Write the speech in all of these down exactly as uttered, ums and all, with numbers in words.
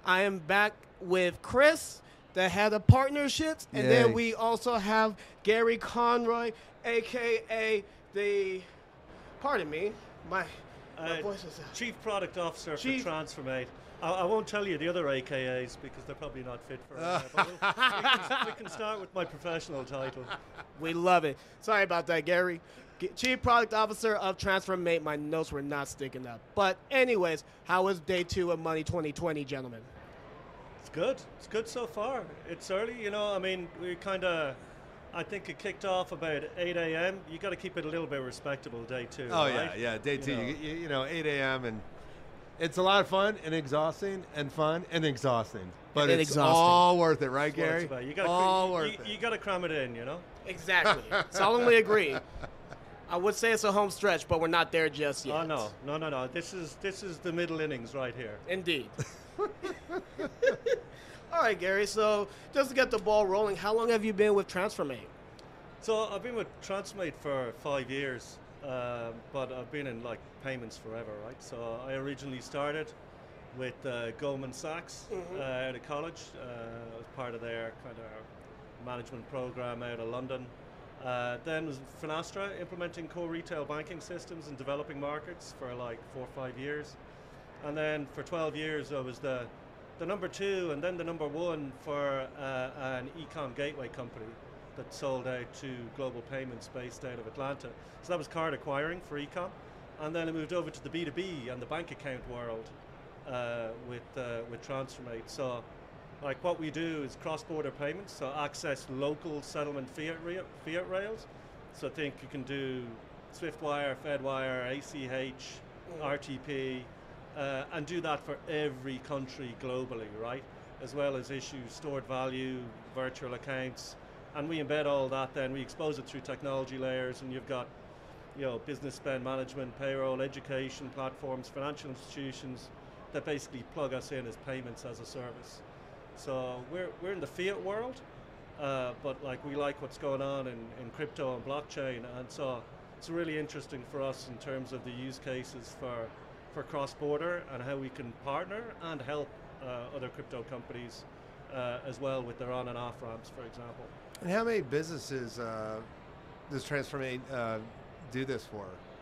I am back with Chris, the head of partnerships, and Yay. then we also have Gary Conroy, a k a the, pardon me, my, my Uh, voice is out. Chief Product Officer Chief- for Transformate. I, I won't tell you the other A K As because they're probably not fit for uh, but we'll, we, can, we can start with my professional title. We love it. Sorry about that, Gary. G- Chief Product Officer of Transformate. My notes were not sticking up. But anyways, how was day two of Money twenty twenty, gentlemen? It's good. It's good so far. It's early, you know. I mean, we kind of, I think it kicked off about eight a.m. You got to keep it a little bit respectable, day two. Oh, right? yeah, yeah. Day You two, know. you, you, you know, eight a.m. and it's a lot of fun and exhausting and fun and exhausting. But And it's exhausting. all worth it, right, That's what Gary? it's about. You gotta, all you, worth you, it. you got to cram it in, you know. Exactly. Solemnly agree. I would say it's a home stretch, but we're not there just yet. Oh no, no, no, no. This is this is the middle innings right here. Indeed. All right, Gary. So just to get the ball rolling, how long have you been with Transformate? So I've been with Transformate for five years, um, but I've been in like payments forever, right? So I originally started with uh, Goldman Sachs Mhm. uh, out of college. Uh, as part of their kind of management program out of London. Uh, then was Finastra, implementing core retail banking systems in developing markets for like four or five years. And then for twelve years I was the, the number two and then the number one for uh, an e-com gateway company that sold out to Global Payments based out of Atlanta. So that was card acquiring for e-com. And then I moved over to the B two B and the bank account world uh, with, uh, with Transformate. So like what we do is cross-border payments, so access local settlement fiat, rea- fiat rails. So think you can do SwiftWire, FedWire, A C H, R T P, uh, and do that for every country globally, right? As well as issue stored value, virtual accounts, and we embed all that then, we expose it through technology layers, and you've got, you know, business spend management, payroll, education platforms, financial institutions that basically plug us in as payments as a service. So we're, we're in the fiat world, uh, but like we like what's going on in, in crypto and blockchain, and so it's really interesting for us in terms of the use cases for, for cross-border and how we can partner and help uh, other crypto companies uh, as well with their on and off ramps, for example. And how many businesses uh, does Transformate uh, do this for?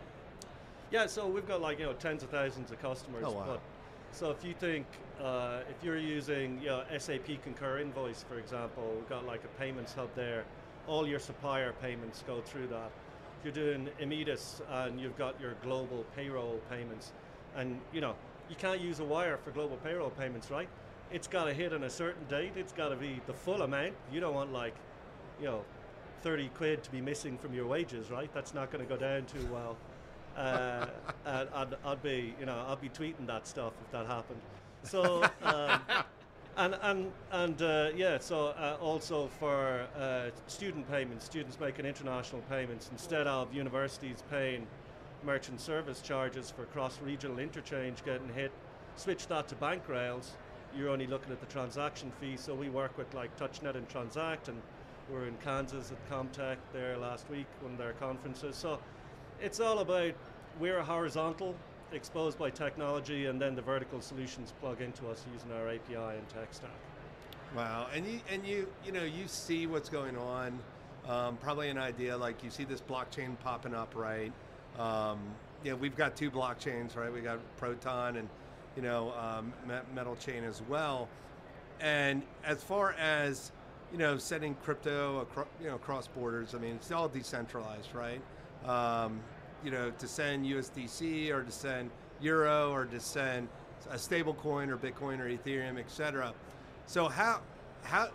Yeah, so we've got like, you know, tens of thousands of customers. Oh, wow. But, so if you think, uh, if you're using, you know, S A P Concur Invoice, for example, we've got like a payments hub there. All your supplier payments go through that. If you're doing Immedis and you've got your global payroll payments, and you know, you can't use a wire for global payroll payments, right? It's got to hit on a certain date. It's got to be the full amount. You don't want like, you know, thirty quid to be missing from your wages, right? That's not going to go down too well. Uh, and I'd, I'd be, you know, I'd be tweeting that stuff if that happened. So, um, and and and uh, yeah, so uh, also for uh, student payments, students making international payments instead of universities paying merchant service charges for cross-regional interchange getting hit, switch that to bank rails. You're only looking at the transaction fee. So we work with like TouchNet and Transact, and we're in Kansas at Comtech there last week, one of their conferences. So it's all about, we're horizontal, exposed by technology, and then the vertical solutions plug into us using our A P I and tech stack. Wow, and you and you you know you see what's going on. Um, probably an idea like you see this blockchain popping up, right? Um, you know, we've got two blockchains, right? We got Proton and you know um, Metal Chain as well. And as far as you know, setting crypto across you know across borders, I mean, it's all decentralized, right? Um, you know, to send U S D C or to send Euro or to send a stable coin or Bitcoin or Ethereum, et cetera. So how, how,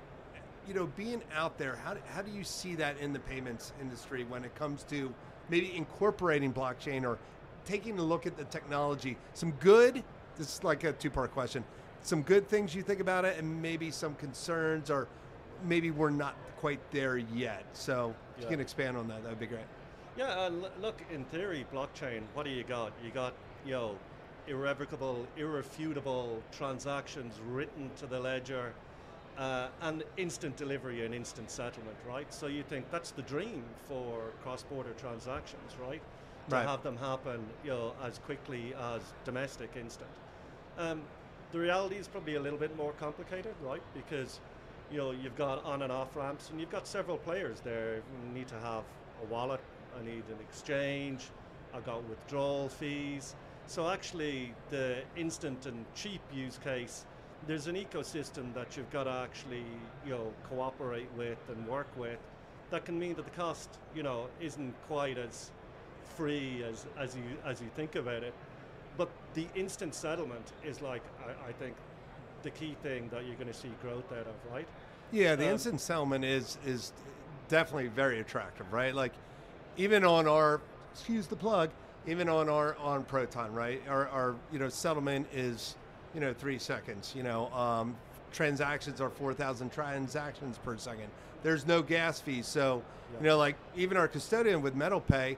you know, being out there, how, how do you see that in the payments industry when it comes to maybe incorporating blockchain or taking a look at the technology? Some good, this is like a two-part question, some good things you think about it and maybe some concerns or maybe we're not quite there yet. So if Yeah. you can expand on that, that would be great. Yeah, uh, l- look, in theory, blockchain, what do you got? You got, you know, irrevocable, irrefutable transactions written to the ledger, uh, and instant delivery and instant settlement, right? So you think that's the dream for cross-border transactions, right? To Right. have them happen, you know, as quickly as domestic instant. Um, The reality is probably a little bit more complicated, right? Because you know you've got on and off ramps, and you've got several players there. You need to have a wallet. I need an exchange. I've got withdrawal fees. So actually, the instant and cheap use case, there's an ecosystem that you've got to actually you know cooperate with and work with. That can mean that the cost you know isn't quite as free as as you as you think about it. But the instant settlement is like, I, I think, the key thing that you're going to see growth out of, right? Yeah, the Um, instant settlement is is definitely very attractive, right? Like, even on our, excuse the plug, even on our on Proton, right? Our, our you know settlement is you know three seconds. You know, um, transactions are four thousand transactions per second. There's no gas fees, so Yeah. you know, like even our custodian with MetalPay.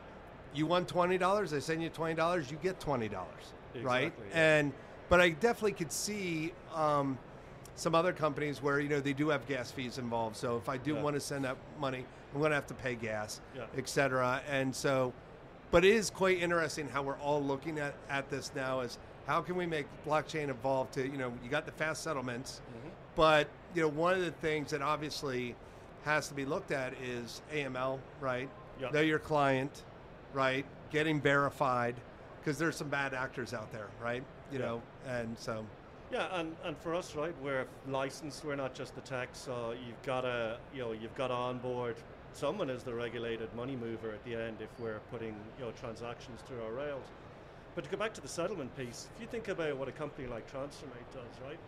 You won twenty dollars, they send you twenty dollars, you get twenty dollars, right? Exactly, yeah. And but I definitely could see um, some other companies where you know they do have gas fees involved. So if I do Yeah. want to send that money, I'm going to have to pay gas, Yeah. et cetera. And so, but it is quite interesting how we're all looking at, at this now is how can we make blockchain evolve to, you know, you got the fast settlements, Mhm. but you know one of the things that obviously has to be looked at is A M L, right? Yeah. Know your client, right? Getting verified, because there's some bad actors out there, right? You Yeah. know, and so Yeah, and, and for us, right, we're licensed. We're not just the tech, so you've got to, you know, you've got to onboard someone as the regulated money mover at the end if we're putting, you know, transactions through our rails. But to go back to the settlement piece, if you think about what a company like TransferMate does, right?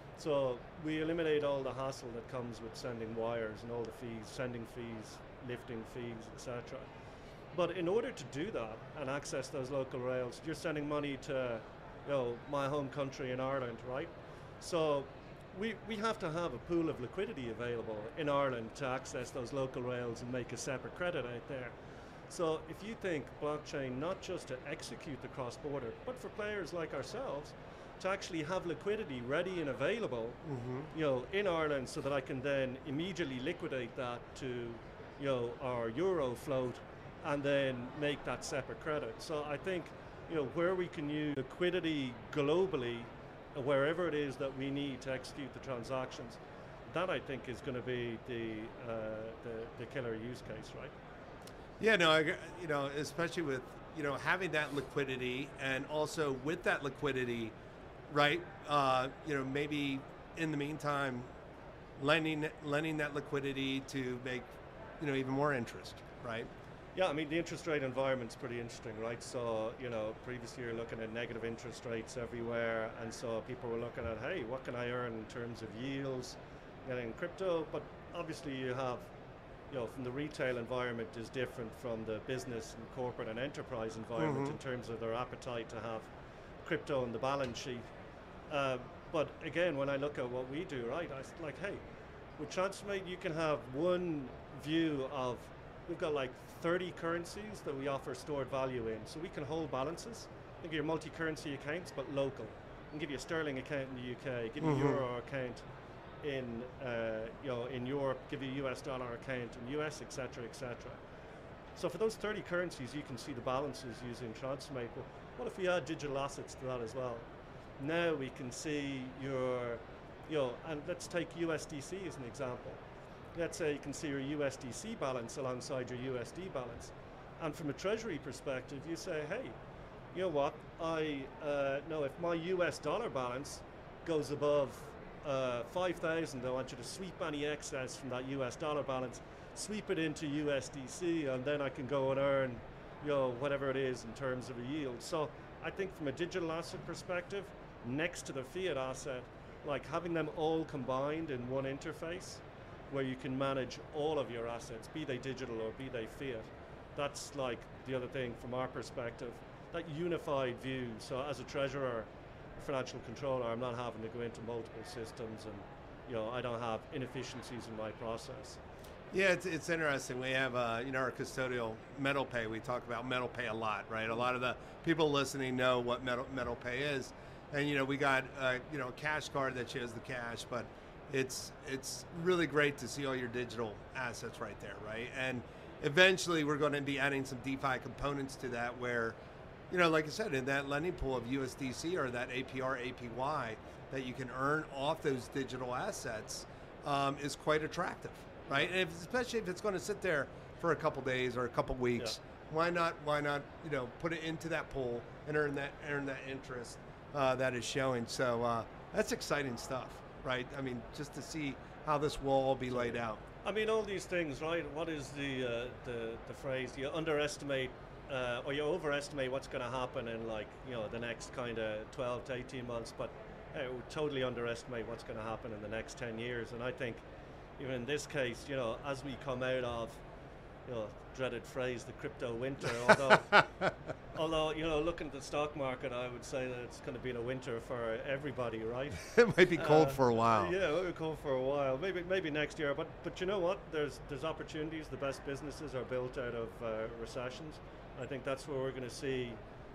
So we eliminate all the hassle that comes with sending wires and all the fees, sending fees, lifting fees, et cetera. But in order to do that and access those local rails, you're sending money to, you know, my home country in Ireland, right? So we, we have to have a pool of liquidity available in Ireland to access those local rails and make a separate credit out there. So if you think blockchain not just to execute the cross-border, but for players like ourselves to actually have liquidity ready and available, mm-hmm. you know, in Ireland, so that I can then immediately liquidate that to, you know, our euro float, and then make that separate credit. So I think, you know, where we can use liquidity globally, uh, wherever it is that we need to execute the transactions, that I think is going to be the, uh, the the killer use case, right? Yeah, no, I, g- you know, especially with you know having that liquidity, and also with that liquidity, right? Uh, you know, maybe in the meantime, lending lending that liquidity to make you know even more interest, right? Yeah, I mean, the interest rate environment's pretty interesting, right? So, you know, previous year looking at negative interest rates everywhere, and so people were looking at, hey, what can I earn in terms of yields getting crypto? But obviously you have, you know, from the retail environment is different from the business and corporate and enterprise environment Mhm. in terms of their appetite to have crypto on the balance sheet. Uh, but again, when I look at what we do, right, I s- like, hey, with TransferMate, you can have one view of, we've got like thirty currencies that we offer stored value in. So we can hold balances. Think of your multi-currency accounts, but local. We can give you a sterling account in the U K, give you Mhm. a euro account in, uh, you know, in Europe, give you a U S dollar account in U S, et cetera, et cetera. So for those thirty currencies, you can see the balances using TransferMate. Well, what if we add digital assets to that as well? Now we can see your, you know, and let's take U S D C as an example. Let's say you can see your U S D C balance alongside your U S D balance. And from a treasury perspective, you say, hey, you know what, I uh, know if my U S dollar balance goes above uh, five thousand, I want you to sweep any excess from that U S dollar balance, sweep it into U S D C, and then I can go and earn, you know, whatever it is in terms of a yield. So I think from a digital asset perspective, next to the fiat asset, like having them all combined in one interface, where you can manage all of your assets, be they digital or be they fiat. That's like the other thing from our perspective, that unified view. So as a treasurer, financial controller, I'm not having to go into multiple systems, and you know, I don't have inefficiencies in my process. Yeah, it's, it's interesting. We have, uh, you know, our custodial MetalPay. We talk about MetalPay a lot, right? A lot of the people listening know what Metal, MetalPay is. And, you know, we got, uh, you know, a cash card that shows the cash, but it's it's really great to see all your digital assets right there, right? And eventually we're going to be adding some DeFi components to that where, you know, like I said, in that lending pool of U S D C or that A P R, A P Y that you can earn off those digital assets um, is quite attractive, right? And if, especially if it's going to sit there for a couple days or a couple weeks, yeah. why not? Why not? You know, put it into that pool and earn that earn that interest uh, that is showing. So uh, that's exciting stuff, right? I mean, just to see how this will all be laid out. I mean, all these things, right? What is the uh, the the phrase? You underestimate uh, or you overestimate what's going to happen in, like, you know, the next kind of twelve to eighteen months, but uh, totally underestimate what's going to happen in the next ten years. And I think, even in this case, you know, as we come out of, you know, dreaded phrase, the crypto winter, although, although, you know, looking at the stock market, I would say that it's going to be in a winter for everybody, right? It might be cold uh, for a while. Yeah, it might be cold for a while. Maybe maybe next year, but but you know what? There's there's opportunities. The best businesses are built out of uh, recessions. I think that's where we're going to see,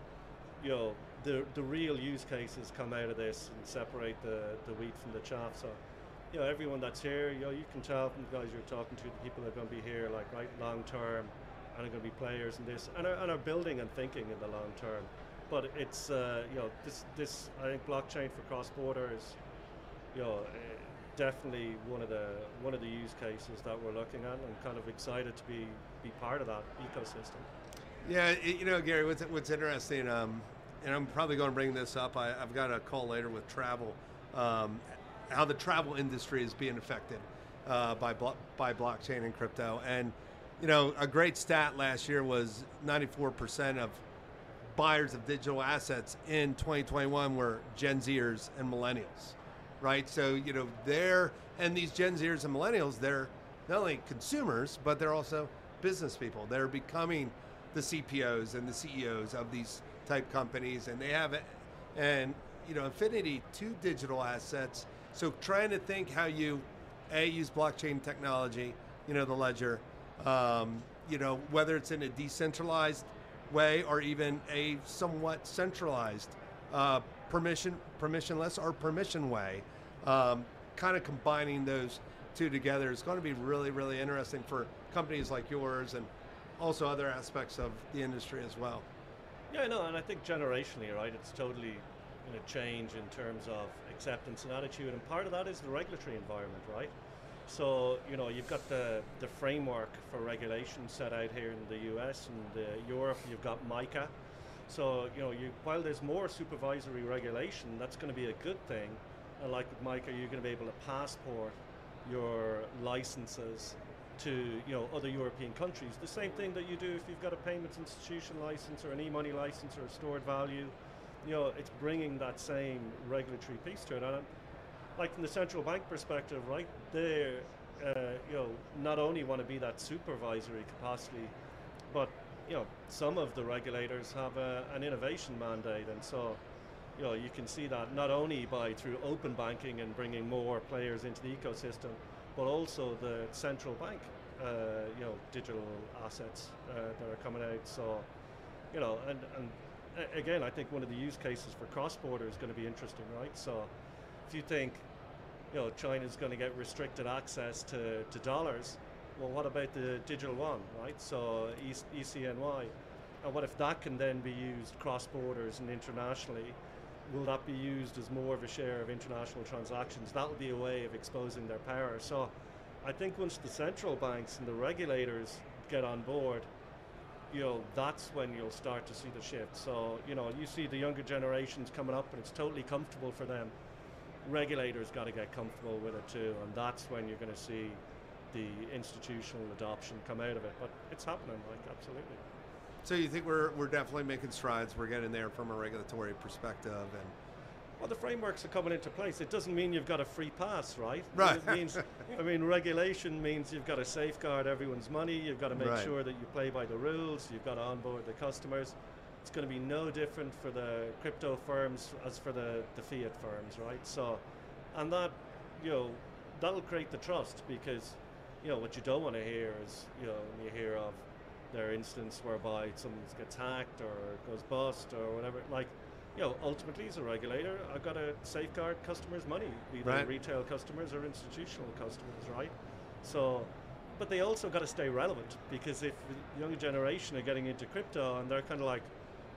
you know, the the real use cases come out of this and separate the, the wheat from the chaff. So, you know, everyone that's here, you know, you can tell from the guys you're talking to, the people that are going to be here, like, right, long term, and are going to be players in this, and are, and are building and thinking in the long term. But it's, uh, you know, this, this, I think blockchain for cross-border is, you know, uh, definitely one of the one of the use cases that we're looking at, and kind of excited to be be part of that ecosystem. Yeah, it, you know, Gary, what's what's interesting, um, and I'm probably going to bring this up. I, I've got a call later with travel. Um, how the travel industry is being affected uh, by blo- by blockchain and crypto. And, you know, a great stat last year was ninety-four percent of buyers of digital assets in twenty twenty-one were Gen Zers and millennials, right? So, you know, they're, and these Gen Zers and millennials, they're not only consumers, but they're also business people. They're becoming the C P Os and the C E Os of these type companies, and they have, and, you know, affinity to digital assets. So trying to think how you, A, use blockchain technology, you know, the ledger, um, you know, whether it's in a decentralized way or even a somewhat centralized, uh, permission, permissionless or permission way, um, kind of combining those two together is going to be really, really interesting for companies like yours and also other aspects of the industry as well. Yeah, no, and I think generationally, right, it's totally going to change in terms of acceptance and attitude, and part of that is the regulatory environment, right? So, you know, you've got the, the framework for regulation set out here in the U S and uh, Europe. You've got MiCA. So, you know, you, while there's more supervisory regulation, that's going to be a good thing. And like with MiCA, you're going to be able to passport your licenses to, you know, other European countries. The same thing that you do if you've got a payments institution license or an e-money license or a stored value. You know, it's bringing that same regulatory piece to it. And like from the central bank perspective, right, they, uh, you know, not only want to be that supervisory capacity, but, you know, some of the regulators have a, an innovation mandate, and so, you know, you can see that not only by through open banking and bringing more players into the ecosystem, but also the central bank, uh, you know, digital assets uh, that are coming out. So, you know, and, and again, I think one of the use cases for cross-border is going to be interesting, right? So if you think, you know, China's going to get restricted access to, to dollars, well, what about the digital yuan, right? So E C N Y. And what if that can then be used cross-borders and internationally? Will that be used as more of a share of international transactions? That will be a way of exposing their power. So I think once the central banks and the regulators get on board, you know, that's when you'll start to see the shift. So, you know, you see the younger generations coming up and it's totally comfortable for them. Regulators got to get comfortable with it too, and that's when you're going to see the institutional adoption come out of it. But it's happening, like, absolutely. So you think we're we're definitely making strides, we're getting there from a regulatory perspective, and well, the frameworks are coming into place. It doesn't mean you've got a free pass, right? Right. It means, I mean, regulation means you've got to safeguard everyone's money, you've got to make right. sure that you play by the rules, you've got to onboard the customers. It's going to be no different for the crypto firms as for the, the fiat firms, right? So, and that, you know, that'll create the trust, because, you know, what you don't want to hear is, you know, when you hear of their instance whereby someone gets hacked or goes bust or whatever, like, you know, ultimately as a regulator, I've got to safeguard customers' money, be they right. retail customers or institutional customers, right? So, but they also got to stay relevant, because if the younger generation are getting into crypto and they're kind of like,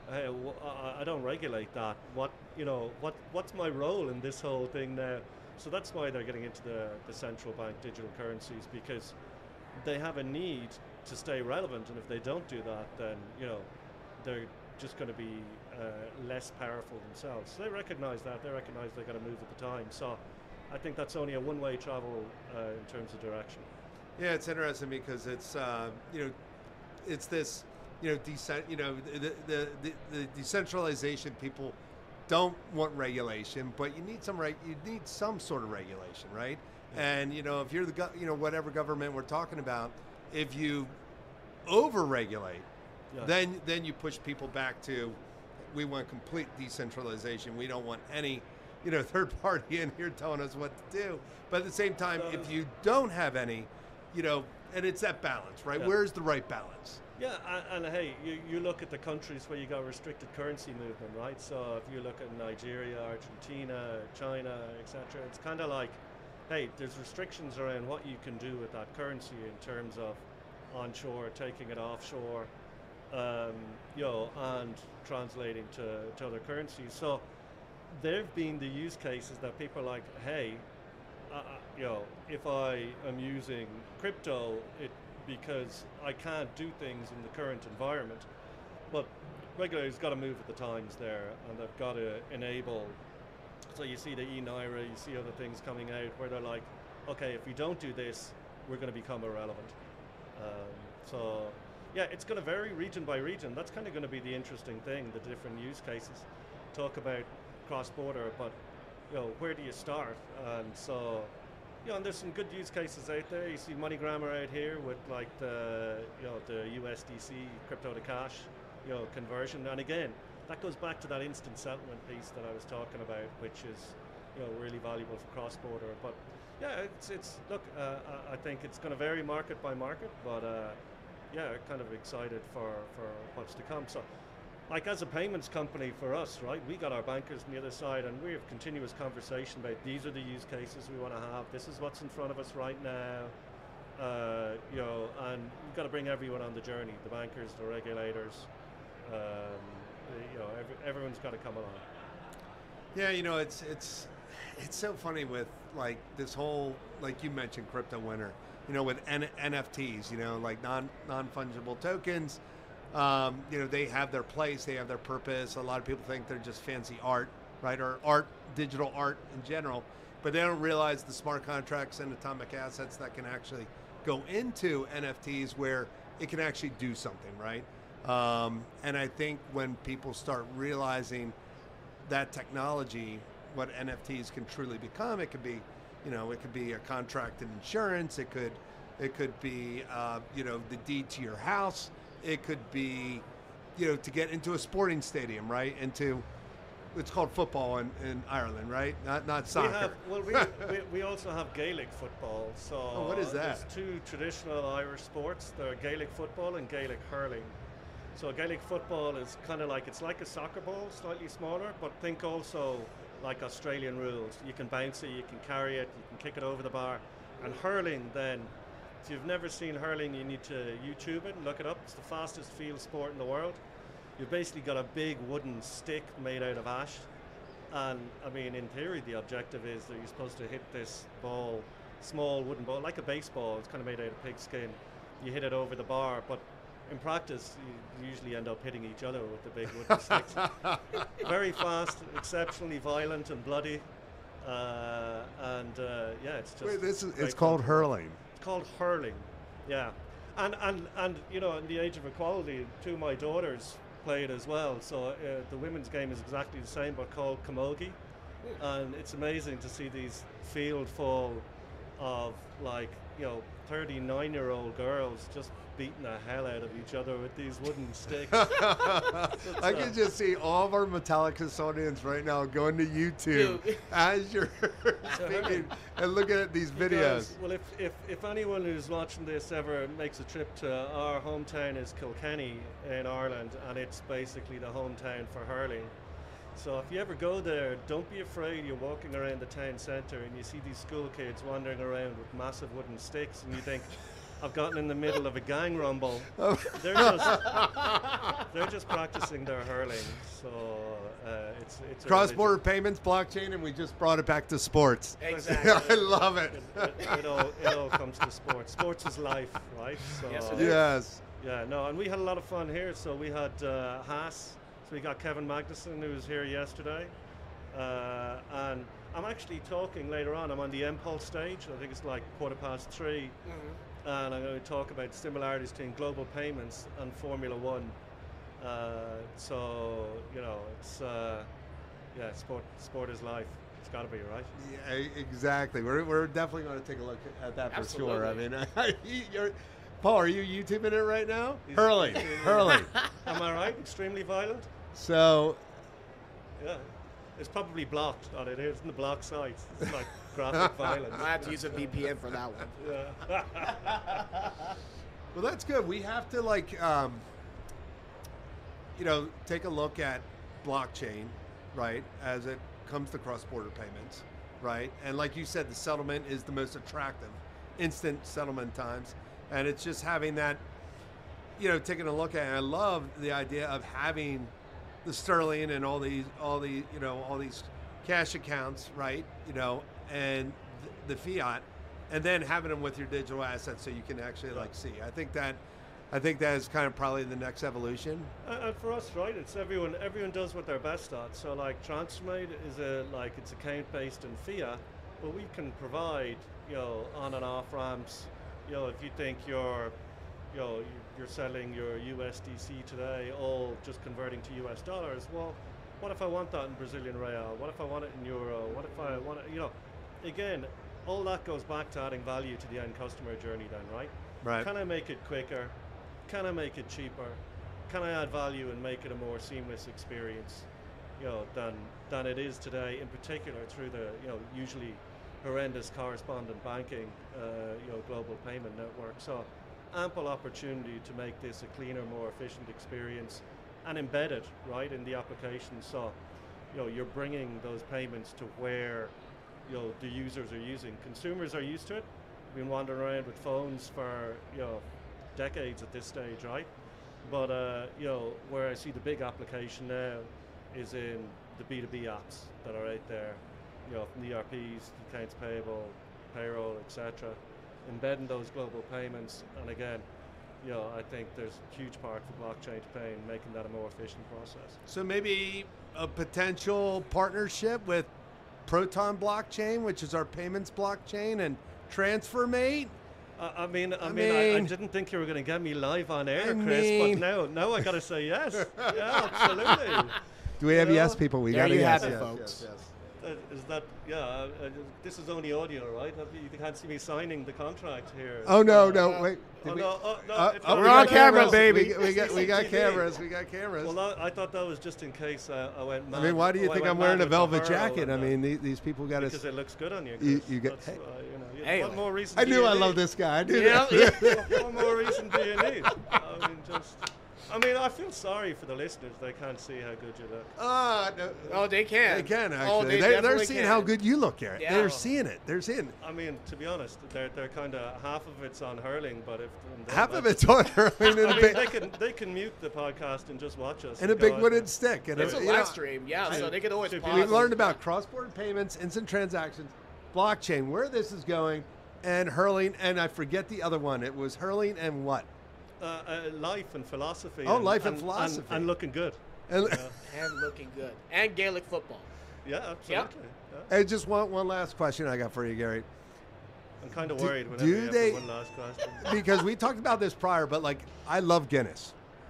hey, w- I, I don't regulate that. What you know, what what's my role in this whole thing now? So that's why they're getting into the, the central bank digital currencies, because they have a need to stay relevant, and if they don't do that, then you know they're just going to be uh, less powerful themselves. So they recognize that. They recognize they've got to move with the time. So I think that's only a one-way travel uh, in terms of direction. Yeah, it's interesting because it's uh, you know, it's this you know, decent you know the, the the the decentralization. People don't want regulation, but you need some reg- you need some sort of regulation, right? Yeah. And you know, if you're the go- you know whatever government we're talking about, if you over-regulate, yeah. then then you push people back to, we want complete decentralization. We don't want any, you know, third party in here telling us what to do. But at the same time, uh, if you don't have any, you know, and it's that balance, right? Yeah. Where's the right balance? Yeah, and, and hey, you, you look at the countries where you got restricted currency movement, right? So if you look at Nigeria, Argentina, China, et cetera, it's kind of like, hey, there's restrictions around what you can do with that currency in terms of onshore, taking it offshore, um, you know, and translating to, to other currencies. So there've been the use cases that people are like, hey, uh, you know, if I am using crypto, it because I can't do things in the current environment. But regulators got to move with the times there, and they've got to enable. So you see the e-Naira, you see other things coming out where they're like, okay, if we don't do this, we're going to become irrelevant. Um, so yeah, it's going to vary region by region. That's kind of going to be the interesting thing, the different use cases. Talk about cross-border, but you know, where do you start? And so, you know, and there's some good use cases out there. You see MoneyGrammer out here with like the, you know, the U S D C crypto to cash, you know, conversion. And again, that goes back to that instant settlement piece that I was talking about, which is, you know, really valuable for cross-border. But yeah, it's it's look, uh, I think it's going to vary market by market, but uh, yeah, kind of excited for for what's to come. So, like as a payments company for us, right, we got our bankers on the other side, and we have continuous conversation about these are the use cases we want to have. This is what's in front of us right now, uh, you know, and you've got to bring everyone on the journey: the bankers, the regulators, um, the, you know, every, everyone's got to come along. Yeah, you know, it's it's it's so funny with like this whole, like you mentioned, crypto winter. You know, with N- NFTs, you know, like non non fungible tokens. Um, you know, they have their place, they have their purpose. A lot of people think they're just fancy art, right? Or art, digital art in general, but they don't realize the smart contracts and atomic assets that can actually go into N F Ts where it can actually do something, right? Um, and I think when people start realizing that technology, what N F Ts can truly become, it could be, you know, it could be a contract in insurance, it could, it could be, uh, you know, the deed to your house. It could be, you know, to get into a sporting stadium, right? Into, it's called football in, in Ireland, right? Not not soccer. We have, well, we, we, we also have Gaelic football. So oh, what is that? There's two traditional Irish sports. They're Gaelic football and Gaelic hurling. So Gaelic football is kind of like, it's like a soccer ball, slightly smaller, but think also like Australian rules. You can bounce it, you can carry it, you can kick it over the bar. And hurling then, if you've never seen hurling, you need to YouTube it and look it up. It's the fastest field sport in the world. You've basically got a big wooden stick made out of ash. And I mean, in theory, the objective is that you're supposed to hit this ball, small wooden ball, like a baseball. It's kind of made out of pig skin. You hit it over the bar, but in practice, you usually end up hitting each other with the big wooden sticks. Very fast, exceptionally violent and bloody. Uh, and uh, yeah, it's just. Wait, this is, it's called hurling. Called hurling, yeah, and and and you know, in the age of equality, two of my daughters played as well. So uh, the women's game is exactly the same, but called camogie, and it's amazing to see these field full of like you know thirty-nine-year-old girls just beating the hell out of each other with these wooden sticks. I can just see all of our Metallic custodians right now going to YouTube as you're speaking and looking at these videos. Because, well, if, if, if anyone who's watching this ever makes a trip to our hometown is Kilkenny in Ireland, and it's basically the hometown for hurling. So if you ever go there, don't be afraid. You're walking around the town centre and you see these school kids wandering around with massive wooden sticks, and you think, I've gotten in the middle of a gang rumble. They're just they're just practicing their hurling. So uh, it's it's a Cross-border religion. payments, blockchain, and we just brought it back to sports. Exactly. I love it. It, it, it all it all comes to sports. Sports is life, right? So Yes, it is. Yes. yeah, no, and we had a lot of fun here. So we had uh, Haas. So we got Kevin Magnuson, who was here yesterday, uh, and I'm actually talking later on. I'm on the M Pulse stage. I think it's like quarter past three. Mhm. And I'm going to talk about similarities between global payments and Formula One. Uh, so, you know, it's, uh, yeah, sport sport is life. It's got to be, right? Yeah, e- exactly. We're, we're definitely going to take a look at that for sure. I mean, you're, Paul, are you YouTubing it right now? He's- Hurling. Hurling. Am I right? Extremely violent? So, Yeah. It's probably blocked on it. It's in the block sites. It's like graphic violence. I have to use a V P N for that one. Yeah. well, that's good. We have to, like, um, you know, take a look at blockchain, right, as it comes to cross-border payments, right? And like you said, the settlement is the most attractive, instant settlement times. And it's just having that, you know, taking a look at it. I love the idea of having the sterling and all these, all the, you know, all these cash accounts, right? You know, and th- the fiat, and then having them with your digital assets so you can actually like see. I think that, I think that is kind of probably the next evolution. And and for us, right, it's everyone. Everyone does what they're best at. So, like, TransferMate is a like it's account based in fiat, but we can provide, you know, on and off ramps. You know, if you think you're, you know, you- you're selling your U S D C today, all just converting to U S dollars. Well, what if I want that in Brazilian real? What if I want it in euro? What if I want it? You know, again, all that goes back to adding value to the end customer journey. Then, right? Right. Can I make it quicker? Can I make it cheaper? Can I add value and make it a more seamless experience, you know, than than it is today? In particular, through the you know usually horrendous correspondent banking, uh, you know, global payment network. So ample opportunity to make this a cleaner, more efficient experience, and embed it right in the application. So, you know, you're bringing those payments to where you know the users are using. Consumers are used to it. Been wandering around with phones for you know decades at this stage, right? But uh, you know where I see the big application now is in the B two B apps that are out there. You know, from the E R Ps, accounts payable, payroll, et cetera. Embedding those global payments, and again, you know, I think there's a huge part for blockchain to pay in making that a more efficient process. So maybe a potential partnership with Proton Blockchain, which is our payments blockchain, and TransferMate. I, I mean, I, I mean, I, I mean- didn't think you were going to get me live on air, I Chris, mean- but now, now I got to say yes. Yeah, absolutely. Do we have You know? yes, people? We There got you yes, have it, yes, folks. yes, yes. Uh, Is that, yeah, uh, uh, this is only audio, right? You can't see me signing the contract here. Oh no, Uh, no, wait. Oh, Did we- no, oh, no, Uh, it's oh, not we on got camera, cameras. baby. We, we got we got C C T V. cameras. We got cameras. Well, that, I thought that was just in case uh, I went mad. I mean, why do you oh, I think went I'm wearing mad a with the velvet hurl jacket? and I the- mean, these, these people got because to. it looks good on you. You- Chris. you get- That's, hey. uh, you know, you- Hey, what more reason? I do knew you I need? love this guy. I knew Yeah, that. yeah. What more reason do you need? I mean, just. I mean, I feel sorry for the listeners. They can't see how good you look. Ah, no. Oh, they can. They can actually. Oh, they they, they're definitely seeing can. how good you look, Garrett. Yeah. They're seeing it. They're seeing it. I mean, to be honest, they're they're kind of half of it's on hurling, but if and then, Half like, of it's on her and, I a mean, big, they can they can mute the podcast and just watch us. and a go big out wooden there. stick. And It's a you know, live stream, yeah, so they can always Should be- pause. We've learned it. about cross-border payments, instant transactions, blockchain, where this is going, and hurling. And I forget the other one. It was hurling and what? Uh, uh, life and philosophy. Oh, and, life and and- philosophy. and, and looking good. And, And looking good. And Gaelic football. Yeah, absolutely. Yeah. and just one one last question I got for you, Gary. I'm kind of Do- worried whenever do you have they- one last question. Because we talked about this prior, but like I love Guinness,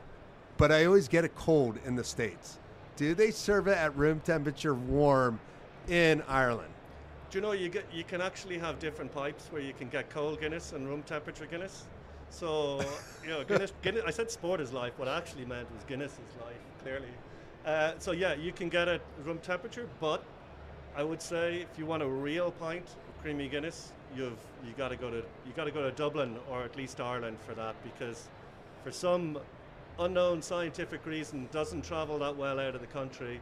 but I always get it cold in the States. Do they serve it at room temperature warm in Ireland? Do you know you get you can actually have different pipes where you can get cold Guinness and room temperature Guinness. So you know, Guinness, Guinness. I said sport is life. What I actually meant was Guinness is life. Clearly. Uh, so yeah, you can get it room temperature, but I would say if you want a real pint of creamy Guinness, you've you got to go to you got to go to Dublin or at least Ireland for that, because for some unknown scientific reason doesn't travel that well out of the country.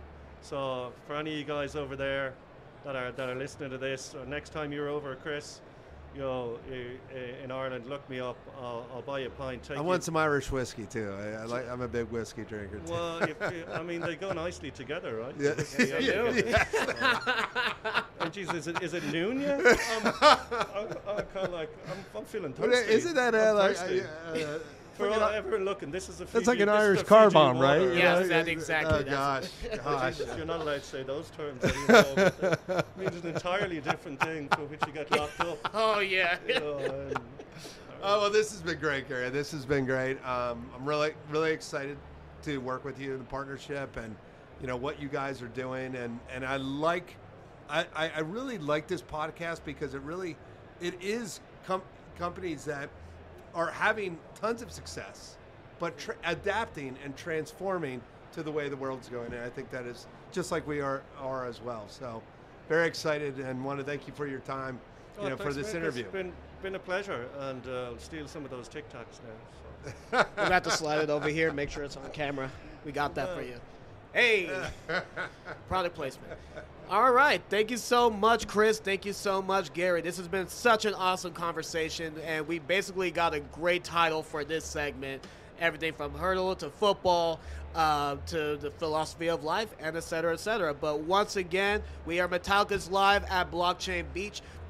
So for any of you guys over there that are that are listening to this, or next time you're over, Chris, you know, i- i- in Ireland, look me up. I'll, I'll buy you a pint. Take I you- want some Irish whiskey too. I, I like. I'm a big whiskey drinker too. Well, if, I mean, they go nicely together, right? Yeah. The whiskey and the- Yeah. Oh, geez, is it, is it noon yet? I'm, I'm, I'm kind of like, I'm, I'm feeling But thirsty. isn't that I'm uh, like? thirsty. Uh, uh, For all, everyone looking, this is a Fiji, That's like an this is Irish a car Fiji bomb, water. right? Yeah, You know, that- it- exactly, Oh gosh, that's gosh. Jesus, you're not allowed to say those terms anymore. But it means an entirely different thing for which you get locked up. Oh yeah. You know, and, Oh well, this has been great, Gary. This has been great. Um, I'm really, really excited to work with you in the partnership, and you know what you guys are doing, and and I like, I, I, I really like this podcast because it really, it is com- companies that are having tons of success, but tr- adapting and transforming to the way the world's going, and I think that is just like we are are as well. So, very excited, and want to thank you for your time, you oh, know, for thanks, this mate. interview. It's been, been a pleasure, and uh, I'll steal some of those TikToks now. So. We'll have to slide it over here. Make sure it's on camera. We got that for you. Hey, product placement. All right. Thank you so much, Chris. Thank you so much, Gary. This has been such an awesome conversation, and we basically got a great title for this segment. Everything from hurdle to football uh, to the philosophy of life, and et cetera, et cetera. But once again, we are Metallicus Live at Blockchain Beach.